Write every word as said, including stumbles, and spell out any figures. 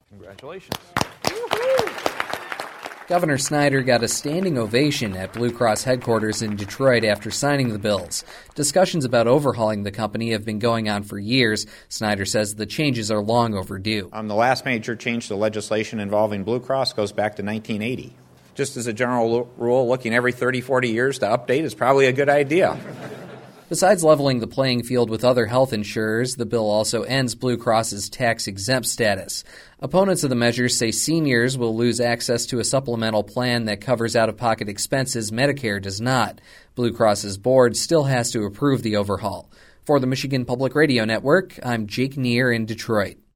Congratulations. Governor Snyder got a standing ovation at Blue Cross headquarters in Detroit after signing the bills. Discussions about overhauling the company have been going on for years. Snyder says the changes are long overdue. Um, the last major change to legislation involving Blue Cross goes back to nineteen eighty. Just as a general rule, looking every thirty, forty years to update is probably a good idea. Besides leveling the playing field with other health insurers, the bill also ends Blue Cross's tax-exempt status. Opponents of the measures say seniors will lose access to a supplemental plan that covers out-of-pocket expenses Medicare does not. Blue Cross's board still has to approve the overhaul. For the Michigan Public Radio Network, I'm Jake Neer in Detroit.